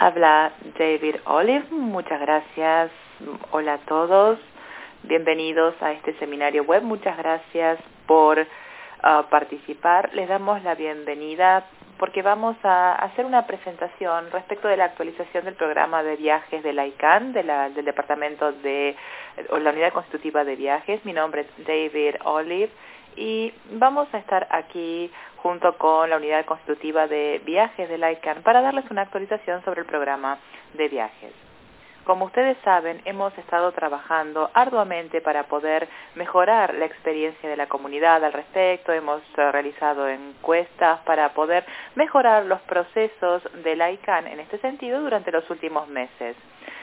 Habla David Olive. Muchas gracias. Hola a todos. Bienvenidos a este seminario web. Muchas gracias por participar. Les damos la bienvenida porque vamos a hacer una presentación respecto de la actualización del programa de viajes de la ICANN, del Departamento de la Unidad Constitutiva de Viajes. Mi nombre es David Olive y vamos a estar aquí junto con la Unidad Constitutiva de Viajes de la ICANN para darles una actualización sobre el programa de viajes. Como ustedes saben, hemos estado trabajando arduamente para poder mejorar la experiencia de la comunidad al respecto. Hemos realizado encuestas para poder mejorar los procesos de la ICANN en este sentido durante los últimos meses.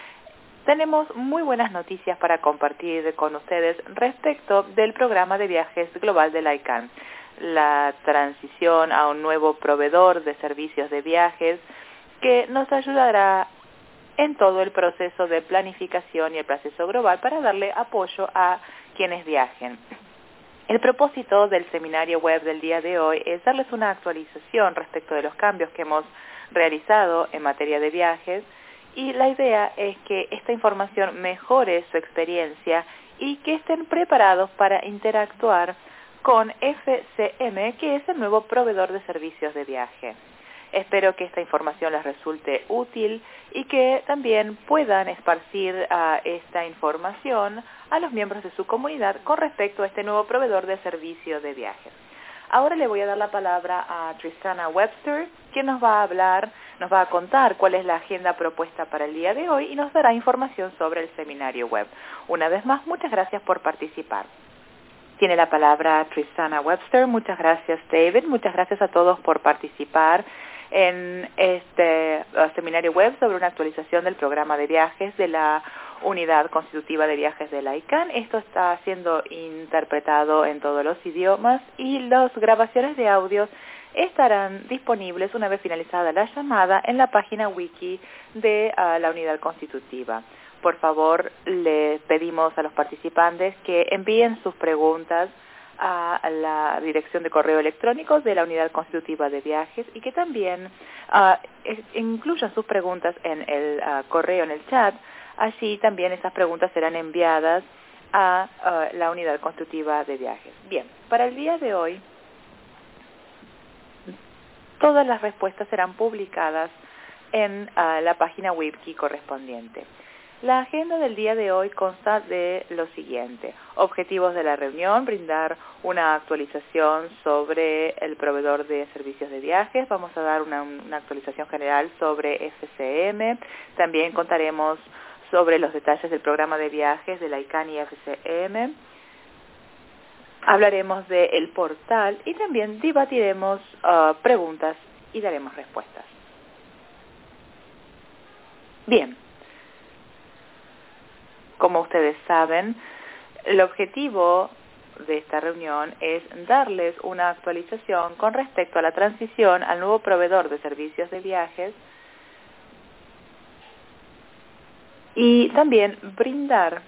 Tenemos muy buenas noticias para compartir con ustedes respecto del programa de viajes global de la ICANN. La transición a un nuevo proveedor de servicios de viajes que nos ayudará en todo el proceso de planificación y el proceso global para darle apoyo a quienes viajen. El propósito del seminario web del día de hoy es darles una actualización respecto de los cambios que hemos realizado en materia de viajes y la idea es que esta información mejore su experiencia y que estén preparados para interactuar con FCM, que es el nuevo proveedor de servicios de viaje. Espero que esta información les resulte útil y que también puedan esparcir esta información a los miembros de su comunidad con respecto a este nuevo proveedor de servicios de viajes. Ahora le voy a dar la palabra a Tristana Webster, quien nos va a contar cuál es la agenda propuesta para el día de hoy y nos dará información sobre el seminario web. Una vez más, muchas gracias por participar. Tiene la palabra Tristana Webster. Muchas gracias, David. Muchas gracias a todos por participar en este seminario web sobre una actualización del programa de viajes de la Unidad Constitutiva de Viajes de la ICANN. Esto está siendo interpretado en todos los idiomas y las grabaciones de audios estarán disponibles una vez finalizada la llamada en la página wiki de la Unidad Constitutiva. Por favor, le pedimos a los participantes que envíen sus preguntas a la dirección de correo electrónico de la Unidad Constitutiva de Viajes y que también incluyan sus preguntas en el correo, en el chat. Allí también esas preguntas serán enviadas a la Unidad Constitutiva de Viajes. Bien, para el día de hoy, todas las respuestas serán publicadas en la página wiki correspondiente. La agenda del día de hoy consta de lo siguiente: objetivos de la reunión, brindar una actualización sobre el proveedor de servicios de viajes, vamos a dar una actualización general sobre FCM, también contaremos sobre los detalles del programa de viajes de la ICANN y FCM, hablaremos del portal y también debatiremos preguntas y daremos respuestas. Bien. Como ustedes saben, el objetivo de esta reunión es darles una actualización con respecto a la transición al nuevo proveedor de servicios de viajes y también brindar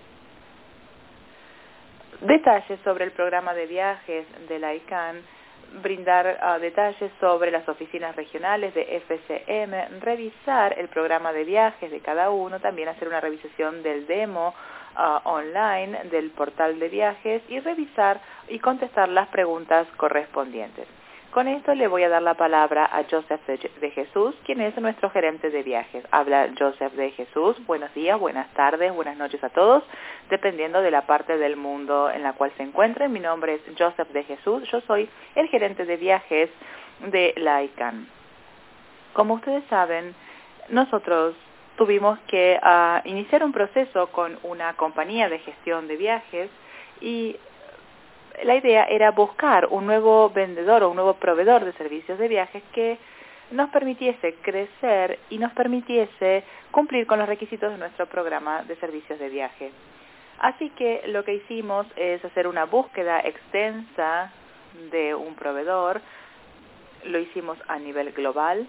detalles sobre el programa de viajes de la ICANN, brindar detalles sobre las oficinas regionales de FCM, revisar el programa de viajes de cada uno, también hacer una revisación del demo online del portal de viajes y revisar y contestar las preguntas correspondientes. Con esto le voy a dar la palabra a Joseph de Jesús, quien es nuestro gerente de viajes. Habla Joseph de Jesús. Buenos días, buenas tardes, buenas noches a todos, dependiendo de la parte del mundo en la cual se encuentren. Mi nombre es Joseph de Jesús. Yo soy el gerente de viajes de la ICANN. Como ustedes saben, nosotros tuvimos que iniciar un proceso con una compañía de gestión de viajes y la idea era buscar un nuevo vendedor o un nuevo proveedor de servicios de viajes que nos permitiese crecer y nos permitiese cumplir con los requisitos de nuestro programa de servicios de viaje. Así que lo que hicimos es hacer una búsqueda extensa de un proveedor. Lo hicimos a nivel global.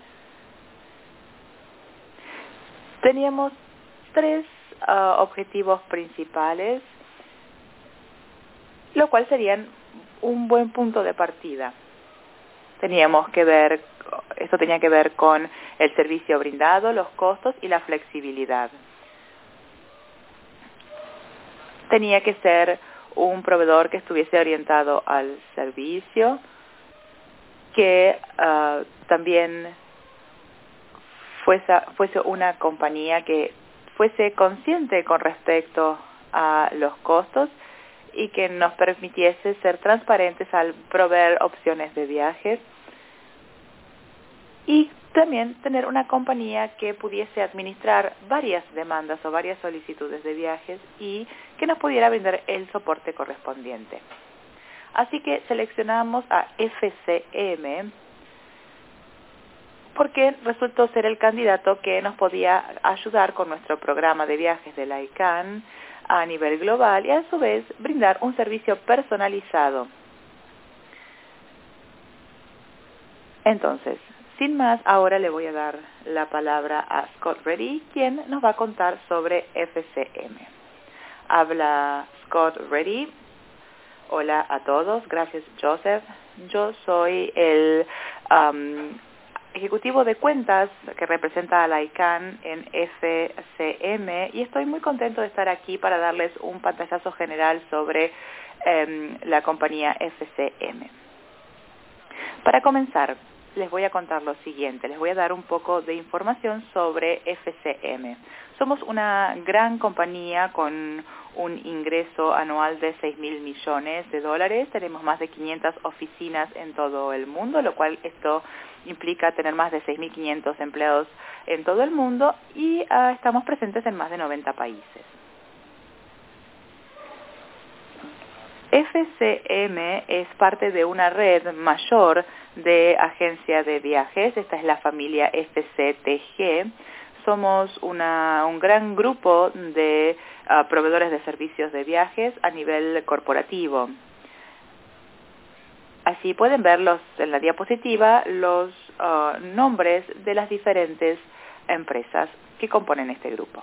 Teníamos tres objetivos principales, lo cual serían un buen punto de partida. Teníamos que ver esto tenía que ver con el servicio brindado, los costos y la flexibilidad. Tenía que ser un proveedor que estuviese orientado al servicio, que también fuese una compañía que fuese consciente con respecto a los costos y que nos permitiese ser transparentes al proveer opciones de viajes, y también tener una compañía que pudiese administrar varias demandas o varias solicitudes de viajes y que nos pudiera brindar el soporte correspondiente. Así que seleccionamos a FCM porque resultó ser el candidato que nos podía ayudar con nuestro programa de viajes de la ICANN a nivel global y a su vez brindar un servicio personalizado. Entonces, sin más, ahora le voy a dar la palabra a Scott Reddy, quien nos va a contar sobre FCM. Habla Scott Reddy. Hola a todos, gracias Joseph. Yo soy el ejecutivo de cuentas que representa a la ICANN en FCM y estoy muy contento de estar aquí para darles un pantallazo general sobre la compañía FCM. Para comenzar, les voy a contar lo siguiente, les voy a dar un poco de información sobre FCM. Somos una gran compañía con un ingreso anual de $6,000 millones. Tenemos más de 500 oficinas en todo el mundo, lo cual esto implica tener más de 6.500 empleados en todo el mundo y estamos presentes en más de 90 países. FCM es parte de una red mayor de agencias de viajes. Esta es la familia FCTG. Somos un gran grupo de proveedores de servicios de viajes a nivel corporativo. Así pueden ver en la diapositiva los nombres de las diferentes empresas que componen este grupo.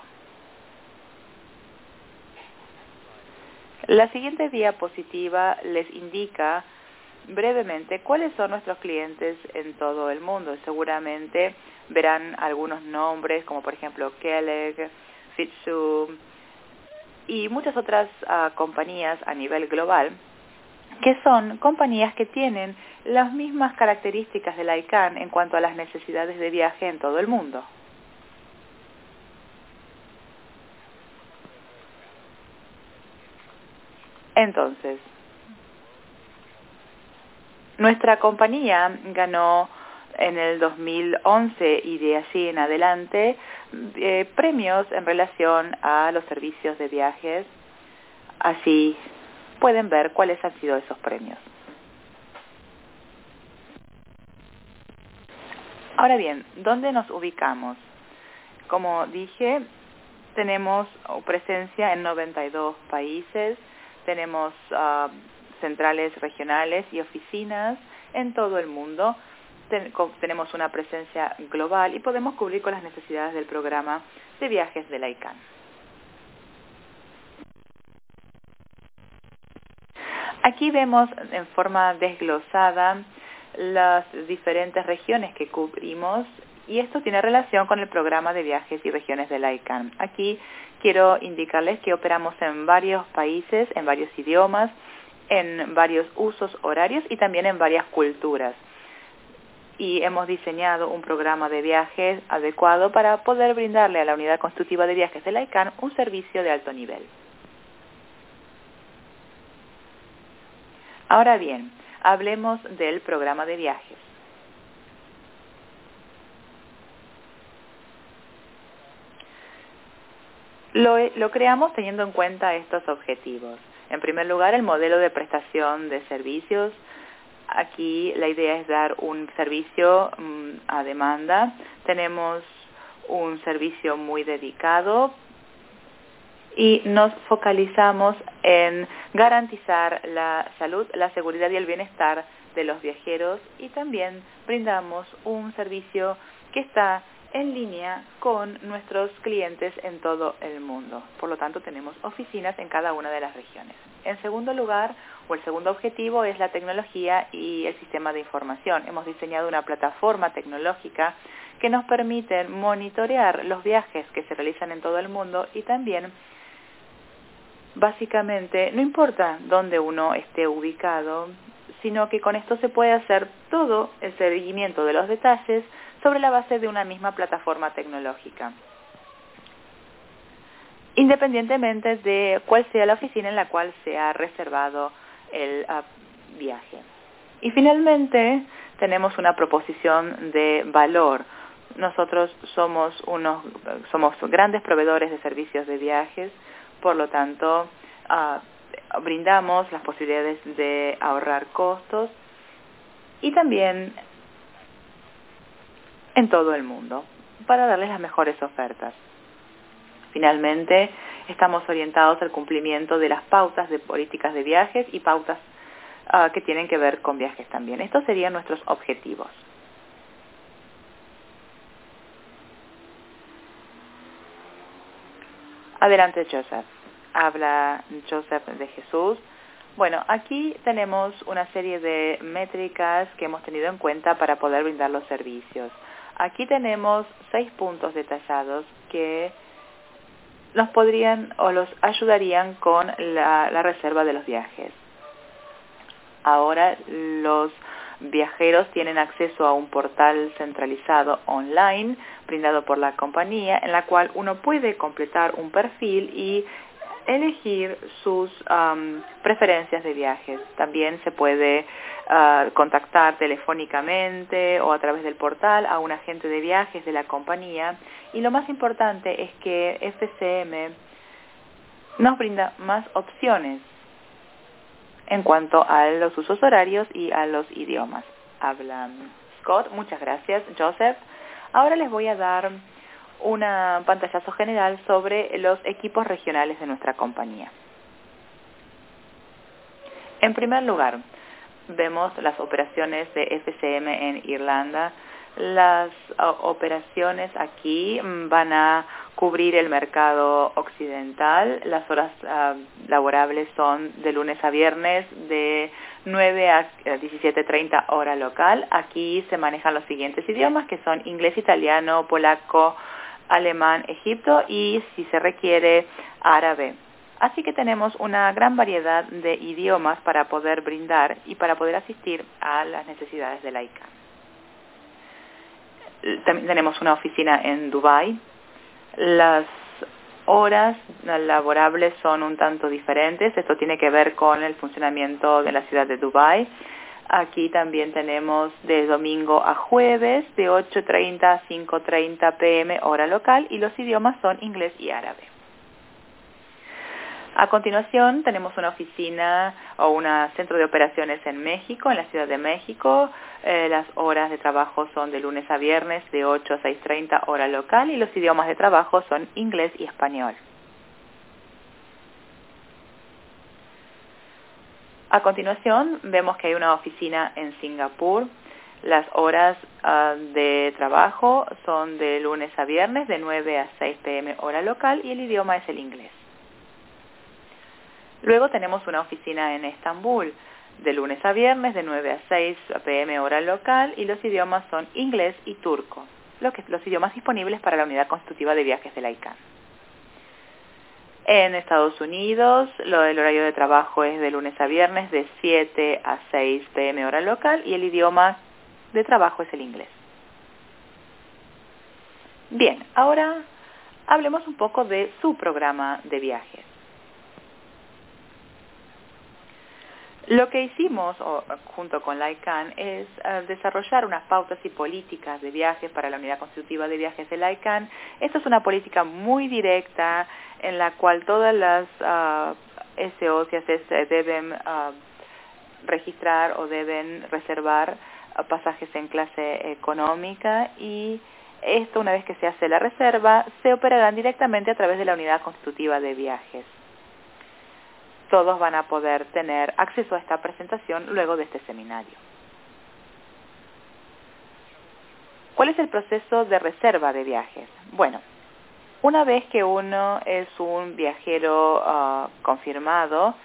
La siguiente diapositiva les indica brevemente cuáles son nuestros clientes en todo el mundo. Seguramente verán algunos nombres como por ejemplo Kellogg, Fujitsu y muchas otras compañías a nivel global, que son compañías que tienen las mismas características de la ICANN en cuanto a las necesidades de viaje en todo el mundo. Entonces, nuestra compañía ganó en el 2011 y de allí en adelante premios en relación a los servicios de viajes. Así pueden ver cuáles han sido esos premios. Ahora bien, ¿dónde nos ubicamos? Como dije, tenemos presencia en 92 países, tenemos centrales regionales y oficinas en todo el mundo. Tenemos una presencia global y podemos cubrir con las necesidades del programa de viajes de la ICANN. Aquí vemos en forma desglosada las diferentes regiones que cubrimos y esto tiene relación con el programa de viajes y regiones de la ICANN. Aquí quiero indicarles que operamos en varios países, en varios idiomas, en varios usos horarios y también en varias culturas. Y hemos diseñado un programa de viajes adecuado para poder brindarle a la unidad constitutiva de viajes de la ICANN un servicio de alto nivel. Ahora bien, hablemos del programa de viajes. Lo creamos teniendo en cuenta estos objetivos. En primer lugar, el modelo de prestación de servicios. Aquí la idea es dar un servicio a demanda. Tenemos un servicio muy dedicado y nos focalizamos en garantizar la salud, la seguridad y el bienestar de los viajeros y también brindamos un servicio que está en línea con nuestros clientes en todo el mundo. Por lo tanto, tenemos oficinas en cada una de las regiones. En segundo lugar, o el segundo objetivo, es la tecnología y el sistema de información. Hemos diseñado una plataforma tecnológica que nos permite monitorear los viajes que se realizan en todo el mundo y también, básicamente, no importa dónde uno esté ubicado, sino que con esto se puede hacer todo el seguimiento de los detalles sobre la base de una misma plataforma tecnológica, independientemente de cuál sea la oficina en la cual se ha reservado el viaje. Y finalmente tenemos una proposición de valor. Nosotros somos grandes proveedores de servicios de viajes, por lo tanto brindamos las posibilidades de ahorrar costos y también en todo el mundo para darles las mejores ofertas. Finalmente, estamos orientados al cumplimiento de las pautas de políticas de viajes y pautas que tienen que ver con viajes también. Estos serían nuestros objetivos. Adelante, Joseph. Habla Joseph de Jesús. Bueno, aquí tenemos una serie de métricas que hemos tenido en cuenta para poder brindar los servicios. Aquí tenemos 6 puntos detallados que nos podrían o los ayudarían con la reserva de los viajes. Ahora los viajeros tienen acceso a un portal centralizado online brindado por la compañía en la cual uno puede completar un perfil y elegir sus preferencias de viajes. También se puede contactar telefónicamente o a través del portal a un agente de viajes de la compañía. Y lo más importante es que FCM nos brinda más opciones en cuanto a los usos horarios y a los idiomas. Habla Scott. Muchas gracias, Joseph. Ahora les voy a dar un pantallazo general sobre los equipos regionales de nuestra compañía. En primer lugar, vemos las operaciones de FCM en Irlanda. Las operaciones aquí van a cubrir el mercado occidental. Las horas laborables son de lunes a viernes de 9 a 17:30 hora local. Aquí se manejan los siguientes idiomas, que son inglés, italiano, polaco, alemán, egipto y, si se requiere, árabe. Así que tenemos una gran variedad de idiomas para poder brindar y para poder asistir a las necesidades de la ICANN. También tenemos una oficina en Dubái. Las horas laborables son un tanto diferentes. Esto tiene que ver con el funcionamiento de la ciudad de Dubái. Aquí también tenemos de domingo a jueves de 8:30 a 5:30 p.m. hora local y los idiomas son inglés y árabe. A continuación tenemos una oficina o un centro de operaciones en México, en la Ciudad de México. Las horas de trabajo son de lunes a viernes de 8 a 6:30 hora local y los idiomas de trabajo son inglés y español. A continuación vemos que hay una oficina en Singapur. Las horas de trabajo son de lunes a viernes de 9 a 6 p.m. hora local y el idioma es el inglés. Luego tenemos una oficina en Estambul, de lunes a viernes de 9 a 6 p.m. hora local y los idiomas son inglés y turco, los idiomas disponibles para la unidad constitutiva de viajes de la ICANN. En Estados Unidos, el horario de trabajo es de lunes a viernes de 7 a 6 p.m. hora local y el idioma de trabajo es el inglés. Bien, ahora hablemos un poco de su programa de viajes. Lo que hicimos junto con la ICANN es desarrollar unas pautas y políticas de viajes para la unidad constitutiva de viajes de la ICANN. Esta es una política muy directa en la cual todas las SOs y ACs deben registrar o deben reservar pasajes en clase económica y esto, una vez que se hace la reserva, se operarán directamente a través de la unidad constitutiva de viajes. Todos van a poder tener acceso a esta presentación luego de este seminario. ¿Cuál es el proceso de reserva de viajes? Bueno, una vez que uno es un viajero confirmado,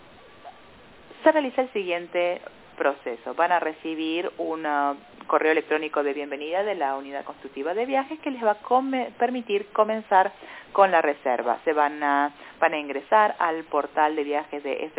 se realiza el siguiente proceso. Van a recibir un correo electrónico de bienvenida de la unidad constructiva de viajes que les va a permitir comenzar con la reserva. Van a ingresar al portal de viajes de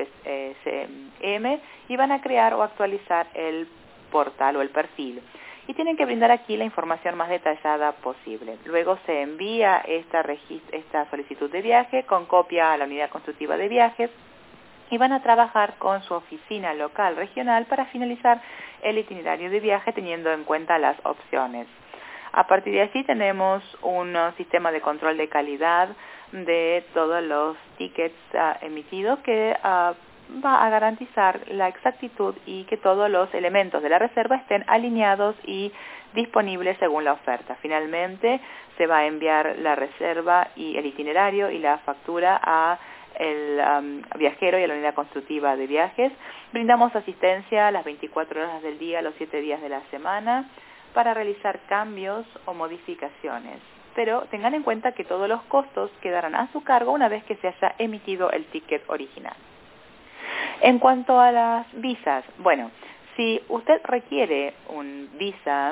FCM y van a crear o actualizar el portal o el perfil. Y tienen que brindar aquí la información más detallada posible. Luego se envía esta solicitud de viaje con copia a la unidad constructiva de viajes y van a trabajar con su oficina local regional para finalizar el itinerario de viaje teniendo en cuenta las opciones. A partir de allí tenemos un sistema de control de calidad de todos los tickets emitidos que va a garantizar la exactitud y que todos los elementos de la reserva estén alineados y disponibles según la oferta. Finalmente, se va a enviar la reserva y el itinerario y la factura a el viajero y a la unidad constructiva de viajes. Brindamos asistencia a las 24 horas del día, los 7 días de la semana, para realizar cambios o modificaciones. Pero tengan en cuenta que todos los costos quedarán a su cargo una vez que se haya emitido el ticket original. En cuanto a las visas, bueno, si usted requiere un visa,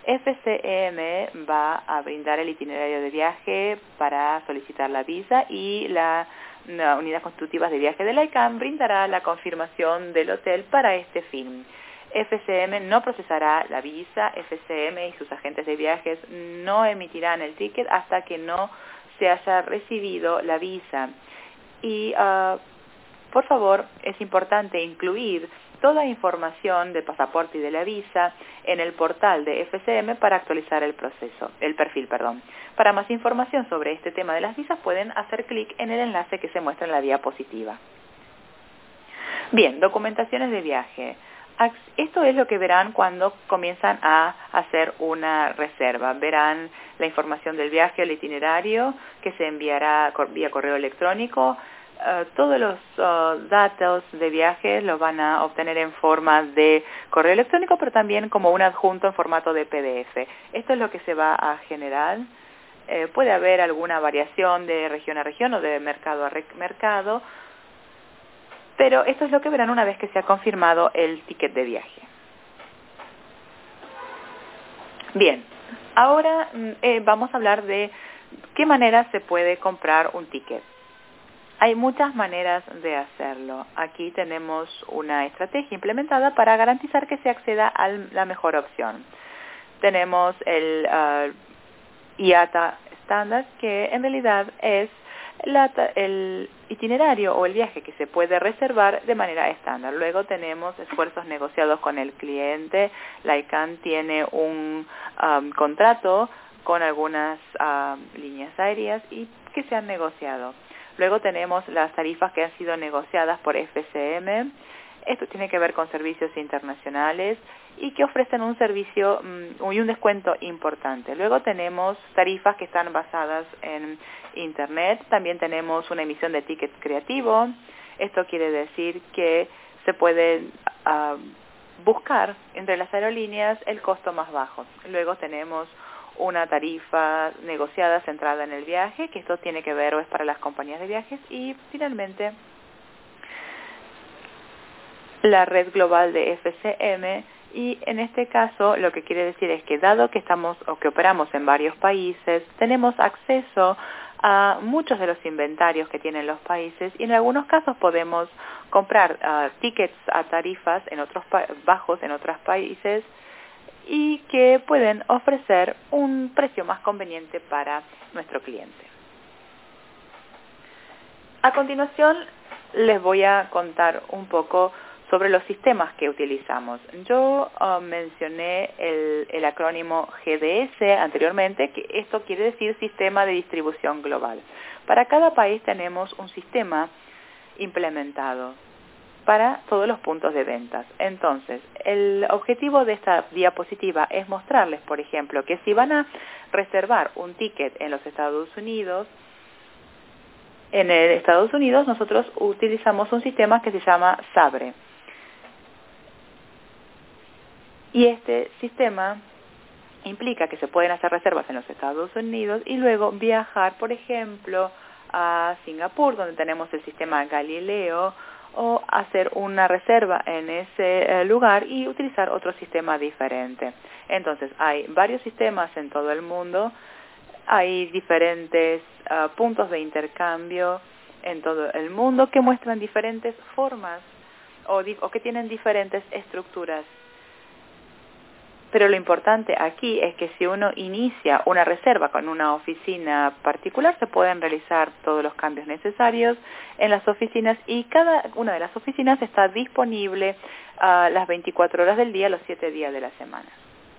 FCM va a brindar el itinerario de viaje para solicitar la visa y la unidad constructiva de viaje de la ICANN brindará la confirmación del hotel para este fin. FCM no procesará la visa, FCM y sus agentes de viajes no emitirán el ticket hasta que no se haya recibido la visa. Y por favor, es importante incluir toda información del pasaporte y de la visa en el portal de FCM para actualizar el perfil. Para más información sobre este tema de las visas pueden hacer clic en el enlace que se muestra en la diapositiva. Bien, documentaciones de viaje. Esto es lo que verán cuando comienzan a hacer una reserva. Verán la información del viaje, el itinerario que se enviará vía correo electrónico. Todos los datos de viaje los van a obtener en forma de correo electrónico, pero también como un adjunto en formato de PDF. Esto es lo que se va a generar. Puede haber alguna variación de región a región o de mercado a mercado, pero esto es lo que verán una vez que se ha confirmado el ticket de viaje. Bien, ahora vamos a hablar de qué manera se puede comprar un ticket. Hay muchas maneras de hacerlo. Aquí tenemos una estrategia implementada para garantizar que se acceda a la mejor opción. Tenemos el IATA estándar, que en realidad es el itinerario o el viaje que se puede reservar de manera estándar. Luego tenemos esfuerzos negociados con el cliente. La ICANN tiene un contrato con algunas líneas aéreas y que se han negociado. Luego tenemos las tarifas que han sido negociadas por FCM. Esto tiene que ver con servicios internacionales y que ofrecen un servicio y un descuento importante. Luego tenemos tarifas que están basadas en Internet. También tenemos una emisión de tickets creativo. Esto quiere decir que se puede buscar entre las aerolíneas el costo más bajo. Luego tenemos una tarifa negociada centrada en el viaje, que esto tiene que ver o es para las compañías de viajes. Y finalmente, la red global de FCM, y en este caso lo que quiere decir es que dado que estamos o que operamos en varios países, tenemos acceso a muchos de los inventarios que tienen los países y en algunos casos podemos comprar tickets a tarifas bajos en otros países y que pueden ofrecer un precio más conveniente para nuestro cliente. A continuación les voy a contar un poco sobre los sistemas que utilizamos. Yo mencioné el acrónimo GDS anteriormente, que esto quiere decir Sistema de Distribución Global. Para cada país tenemos un sistema implementado para todos los puntos de ventas. Entonces, el objetivo de esta diapositiva es mostrarles, por ejemplo, que si van a reservar un ticket en los Estados Unidos, nosotros utilizamos un sistema que se llama Sabre. Y este sistema implica que se pueden hacer reservas en los Estados Unidos y luego viajar, por ejemplo, a Singapur, donde tenemos el sistema Galileo, o hacer una reserva en ese lugar y utilizar otro sistema diferente. Entonces, hay varios sistemas en todo el mundo, hay diferentes puntos de intercambio en todo el mundo que muestran diferentes formas o que tienen diferentes estructuras. Pero lo importante aquí es que si uno inicia una reserva con una oficina particular, se pueden realizar todos los cambios necesarios en las oficinas y cada una de las oficinas está disponible las 24 horas del día, los 7 días de la semana.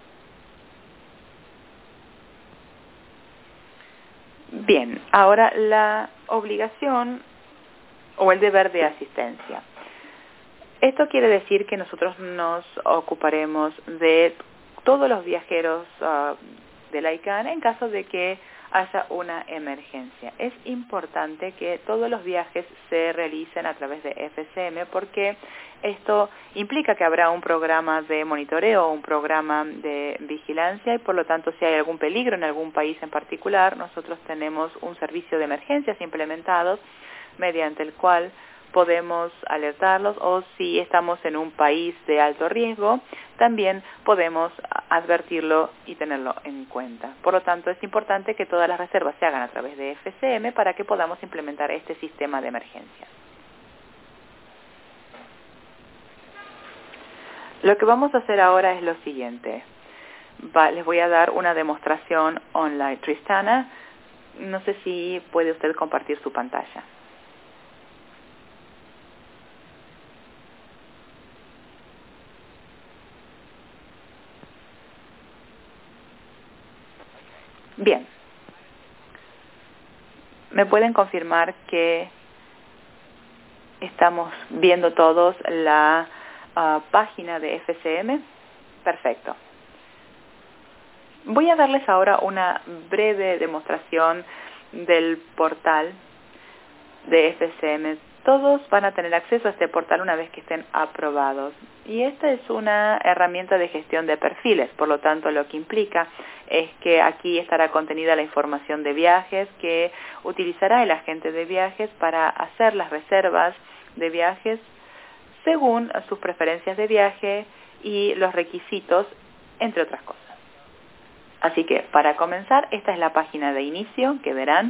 Bien, ahora la obligación o el deber de asistencia. Esto quiere decir que nosotros nos ocuparemos de todos los viajeros de la ICANN en caso de que haya una emergencia. Es importante que todos los viajes se realicen a través de FCM porque esto implica que habrá un programa de monitoreo, un programa de vigilancia y por lo tanto si hay algún peligro en algún país en particular, nosotros tenemos un servicio de emergencias implementados mediante el cual podemos alertarlos o si estamos en un país de alto riesgo, también podemos advertirlo y tenerlo en cuenta. Por lo tanto, es importante que todas las reservas se hagan a través de FCM para que podamos implementar este sistema de emergencias. Lo que vamos a hacer ahora es lo siguiente. Les voy a dar una demostración online. Tristana, no sé si puede usted compartir su pantalla. Bien. ¿Me pueden confirmar que estamos viendo todos la página de FCM? Perfecto. Voy a darles ahora una breve demostración del portal de FCM. Todos van a tener acceso a este portal una vez que estén aprobados. Y esta es una herramienta de gestión de perfiles, por lo tanto lo que implica es que aquí estará contenida la información de viajes que utilizará el agente de viajes para hacer las reservas de viajes según sus preferencias de viaje y los requisitos, entre otras cosas. Así que para comenzar, esta es la página de inicio que verán.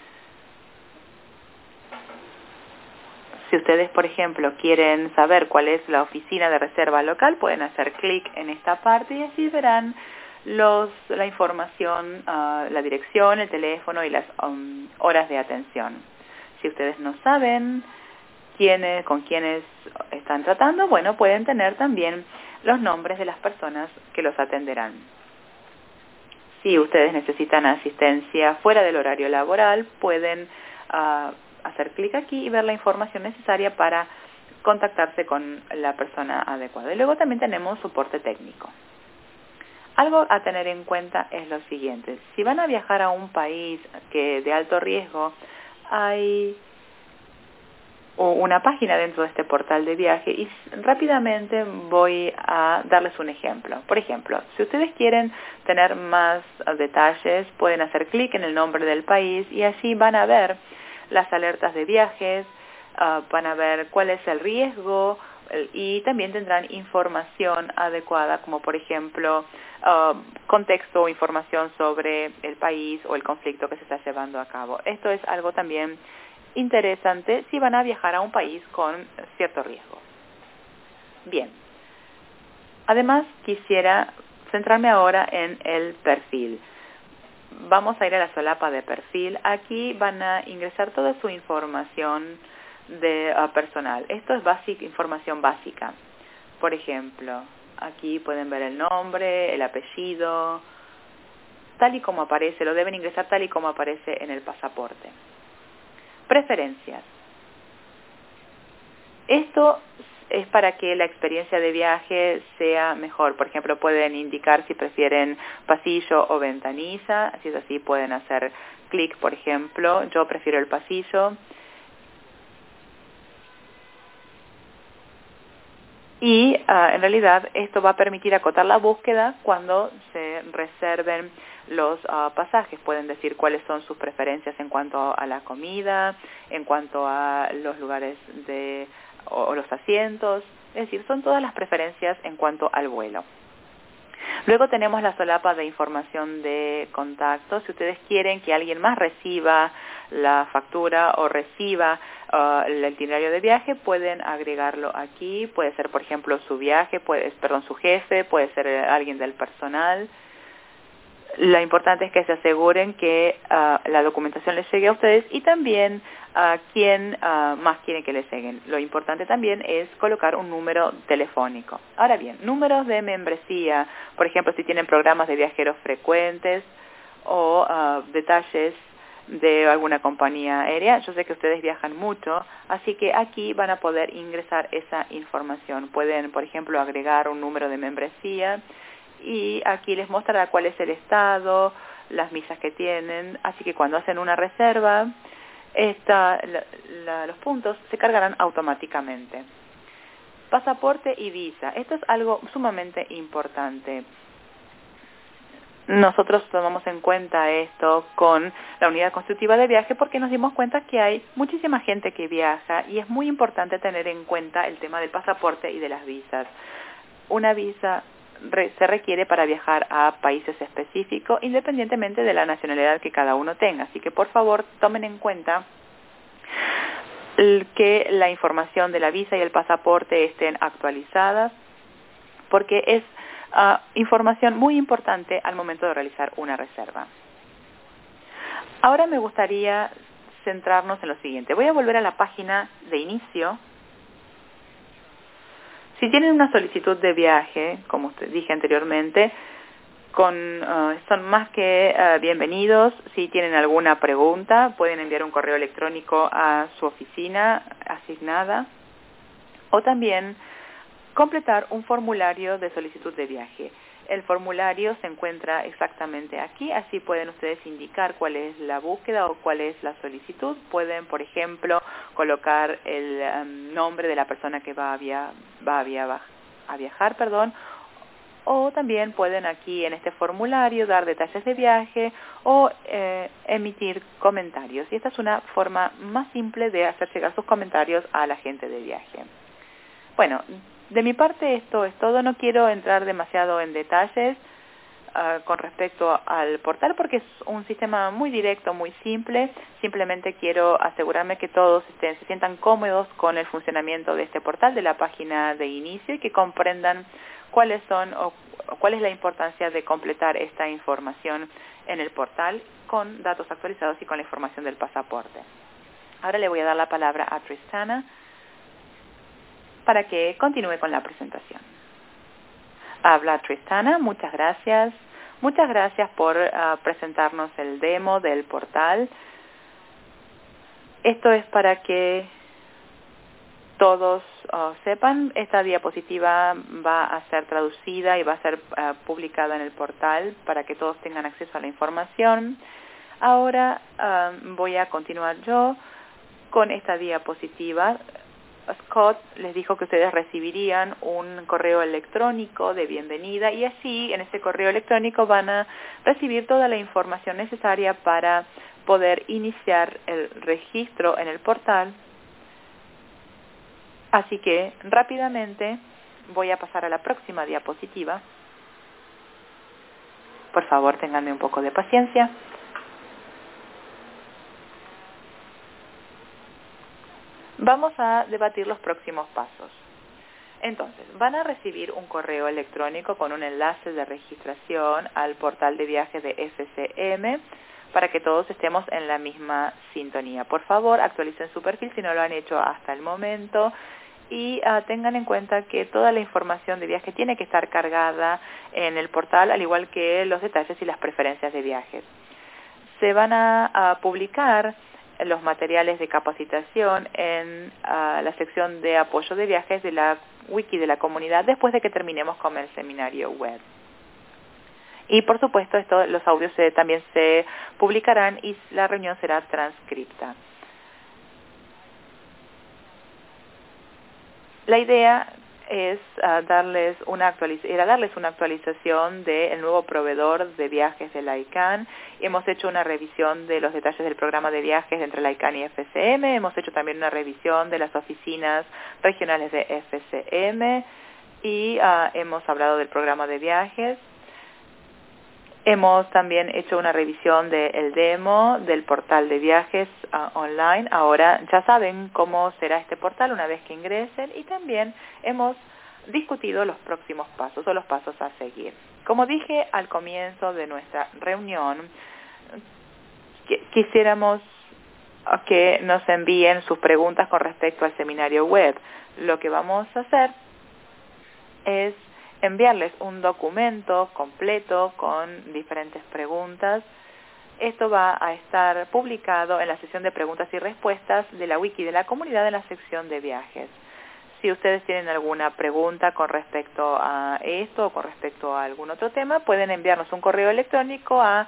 Si ustedes, por ejemplo, quieren saber cuál es la oficina de reserva local, pueden hacer clic en esta parte y así verán la información, la dirección, el teléfono y las horas de atención. Si ustedes no saben con quiénes están tratando, bueno, pueden tener también los nombres de las personas que los atenderán. Si ustedes necesitan asistencia fuera del horario laboral, pueden hacer clic aquí y ver la información necesaria para contactarse con la persona adecuada. Y luego también tenemos soporte técnico. Algo a tener en cuenta es lo siguiente. Si van a viajar a un país de alto riesgo, hay una página dentro de este portal de viaje y rápidamente voy a darles un ejemplo. Por ejemplo, si ustedes quieren tener más detalles, pueden hacer clic en el nombre del país y así van a ver las alertas de viajes, van a ver cuál es el riesgo y también tendrán información adecuada, como por ejemplo contexto o información sobre el país o el conflicto que se está llevando a cabo. Esto es algo también interesante si van a viajar a un país con cierto riesgo. Bien. Además, quisiera centrarme ahora en el perfil. Vamos a ir a la solapa de perfil. Aquí van a ingresar toda su información personal. Esto es información básica. Por ejemplo, aquí pueden ver el nombre, el apellido, tal y como aparece, lo deben ingresar tal y como aparece en el pasaporte. Preferencias. Esto es para que la experiencia de viaje sea mejor. Por ejemplo, pueden indicar si prefieren pasillo o ventanilla. Si es así, pueden hacer clic, por ejemplo. Yo prefiero el pasillo. Y en realidad esto va a permitir acotar la búsqueda cuando se reserven los pasajes. Pueden decir cuáles son sus preferencias en cuanto a la comida, en cuanto a los lugares o los asientos. Es decir, son todas las preferencias en cuanto al vuelo. Luego tenemos la solapa de información de contacto. Si ustedes quieren que alguien más reciba la factura o reciba el itinerario de viaje, pueden agregarlo aquí. Puede ser, por ejemplo, su su jefe, puede ser alguien del personal. Lo importante es que se aseguren que la documentación les llegue a ustedes y también a quien más quieren que les lleguen. Lo importante también es colocar un número telefónico. Ahora bien, números de membresía, por ejemplo, si tienen programas de viajeros frecuentes o detalles de alguna compañía aérea. Yo sé que ustedes viajan mucho, así que aquí van a poder ingresar esa información. Pueden, por ejemplo, agregar un número de membresía y aquí les mostrará cuál es el estado, las millas que tienen, así que cuando hacen una reserva, los puntos se cargarán automáticamente. Pasaporte y visa, esto es algo sumamente importante. Nosotros tomamos en cuenta esto con la unidad constructiva de viaje porque nos dimos cuenta que hay muchísima gente que viaja y es muy importante tener en cuenta el tema del pasaporte y de las visas. Una visa se requiere para viajar a países específicos independientemente de la nacionalidad que cada uno tenga. Así que por favor tomen en cuenta que la información de la visa y el pasaporte estén actualizadas porque es información muy importante al momento de realizar una reserva. Ahora me gustaría centrarnos en lo siguiente. Voy a volver a la página de inicio. Si tienen una solicitud de viaje, como dije anteriormente, son más que bienvenidos. Si tienen alguna pregunta, pueden enviar un correo electrónico a su oficina asignada o también completar un formulario de solicitud de viaje. El formulario se encuentra exactamente aquí, así pueden ustedes indicar cuál es la búsqueda o cuál es la solicitud. Pueden, por ejemplo, colocar el nombre de la persona que va a viajar, o también pueden aquí en este formulario dar detalles de viaje o emitir comentarios. Y esta es una forma más simple de hacer llegar sus comentarios a la agente de viaje. Bueno, de mi parte esto es todo. No quiero entrar demasiado en detalles con respecto al portal porque es un sistema muy directo, muy simple. Simplemente quiero asegurarme que todos se sientan cómodos con el funcionamiento de este portal, de la página de inicio, y que comprendan cuáles son o cuál es la importancia de completar esta información en el portal con datos actualizados y con la información del pasaporte. Ahora le voy a dar la palabra a Tristana para que continúe con la presentación. Habla Tristana, muchas gracias. Muchas gracias por presentarnos el demo del portal. Esto es para que todos sepan, esta diapositiva va a ser traducida y va a ser publicada en el portal para que todos tengan acceso a la información. Ahora voy a continuar yo con esta diapositiva. Scott les dijo que ustedes recibirían un correo electrónico de bienvenida y así en ese correo electrónico van a recibir toda la información necesaria para poder iniciar el registro en el portal. Así que rápidamente voy a pasar a la próxima diapositiva. Por favor, ténganme un poco de paciencia. Vamos a debatir los próximos pasos. Entonces, van a recibir un correo electrónico con un enlace de registración al portal de viaje de FCM para que todos estemos en la misma sintonía. Por favor, actualicen su perfil si no lo han hecho hasta el momento y tengan en cuenta que toda la información de viaje tiene que estar cargada en el portal, al igual que los detalles y las preferencias de viajes. Se van a publicar los materiales de capacitación en la sección de apoyo de viajes de la wiki de la comunidad después de que terminemos con el seminario web. Y por supuesto los audios también se publicarán y la reunión será transcripta. La idea es darles una actualización del nuevo proveedor de viajes de la ICANN. Hemos hecho una revisión de los detalles del programa de viajes entre la ICANN y FCM. Hemos hecho también una revisión de las oficinas regionales de FCM y hemos hablado del programa de viajes. Hemos también hecho una revisión del demo del portal de viajes online. Ahora ya saben cómo será este portal una vez que ingresen, y también hemos discutido los próximos pasos o los pasos a seguir. Como dije al comienzo de nuestra reunión, quisiéramos que nos envíen sus preguntas con respecto al seminario web. Lo que vamos a hacer es enviarles un documento completo con diferentes preguntas. Esto va a estar publicado en la sección de preguntas y respuestas de la wiki de la comunidad en la sección de viajes. Si ustedes tienen alguna pregunta con respecto a esto o con respecto a algún otro tema, pueden enviarnos un correo electrónico a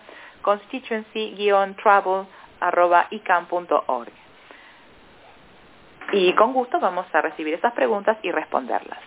constituency-travel@icann.org. Y con gusto vamos a recibir esas preguntas y responderlas.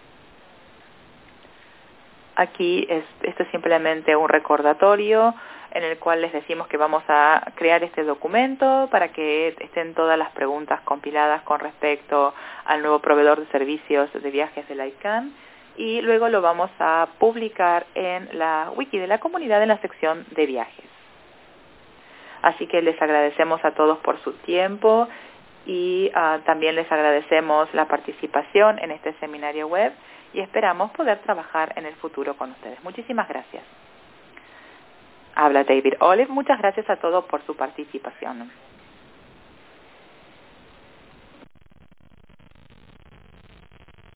Aquí esto es simplemente un recordatorio en el cual les decimos que vamos a crear este documento para que estén todas las preguntas compiladas con respecto al nuevo proveedor de servicios de viajes de la ICANN, y luego lo vamos a publicar en la wiki de la comunidad en la sección de viajes. Así que les agradecemos a todos por su tiempo y también les agradecemos la participación en este seminario web, y esperamos poder trabajar en el futuro con ustedes. Muchísimas gracias. Habla David Olive. Muchas gracias a todos por su participación.